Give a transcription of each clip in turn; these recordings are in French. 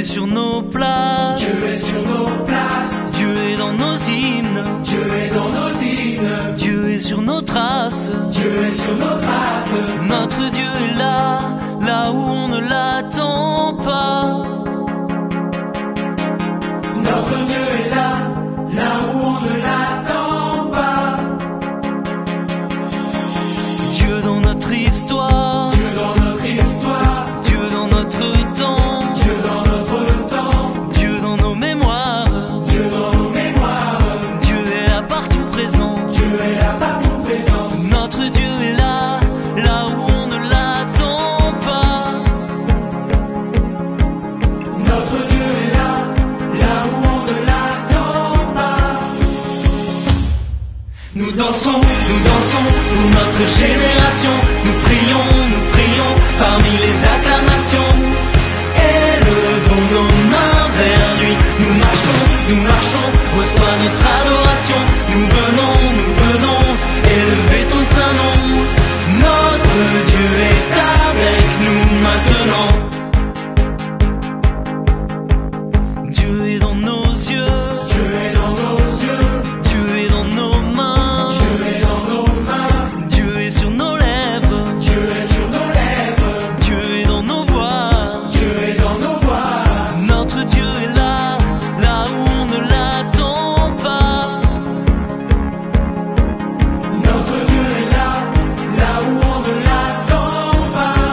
sur nos places. Dieu est sur nos places. Dieu est dans nos hymnes. Dieu est dans nos hymnes. Dieu est sur nos traces. Dieu est sur nos traces. Notre Dieu est là, là où on ne l'attend pas. Notre Dieu est là, là où on ne l'attend pas. Dieu dans notre histoire. Dieu dans notre histoire. Dieu dans notre temps. Dieu dans notre temps. Dieu dans nos mémoires. Dieu dans nos mémoires. Dieu est là partout présent. Dieu est là partout présent. Notre Dieu est là, là où on ne l'attend pas. Notre Dieu est là, là où on ne l'attend pas. Nous dansons pour notre génération. Nous prions parmi les acclamations. Élevons nos mains vers lui. Nous marchons, reçois notre adoration. Nous venons, élever ton saint nom. Notre Dieu est avec nous maintenant. Dieu est dans nos yeux. Dieu est dans nos yeux. Dieu est dans nos mains. Dieu est dans nos mains. Dieu est sur nos lèvres. Dieu est sur nos lèvres. Dieu est dans nos voix. Dieu est dans nos voix. Notre Dieu est là, là où on ne l'attend pas. Notre Dieu est là, là où on ne l'attend pas.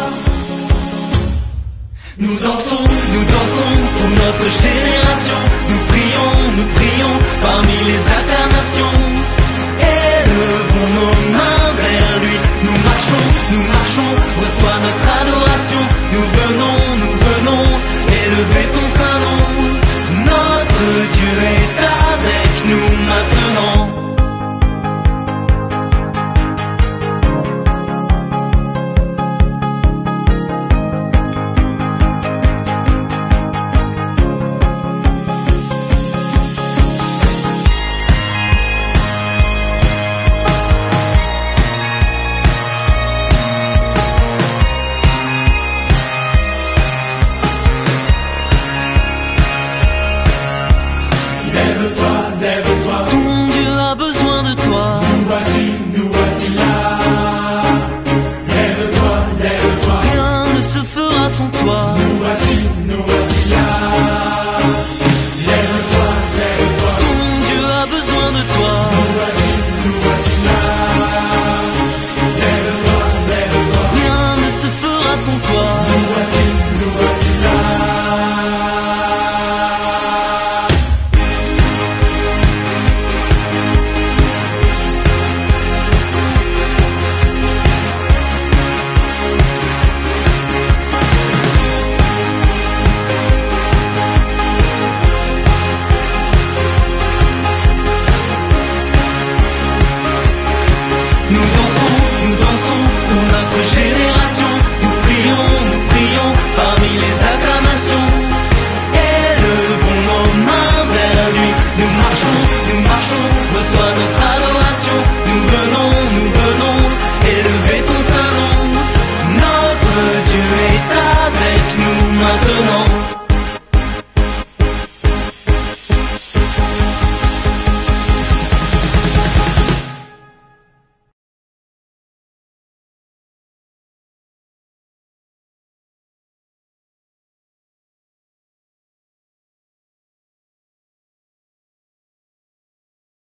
Nous dansons pour notre génération. Nous prions parmi les acclamations. Élevons nos mains vers lui. Nous marchons, reçois notre adoration. Nous venons, élever ton saint nom. Notre Dieu est avec nous maintenant. Lève-toi, lève-toi. Ton Dieu a besoin de toi. Nous voici là. Lève-toi, lève-toi. Rien ne se fera sans toi. Nous voici là. Lève-toi, lève-toi. Ton Dieu a besoin de toi. Nous voici là. Lève-toi, lève-toi. Rien ne se fera sans toi. Nous voici là. Nous dansons pour notre génération. Nous prions parmi les acclamations. Élevons nos mains vers lui. Nous marchons, reçois notre adoration. Nous venons, élever ton saint nom. Notre Dieu est avec nous maintenant.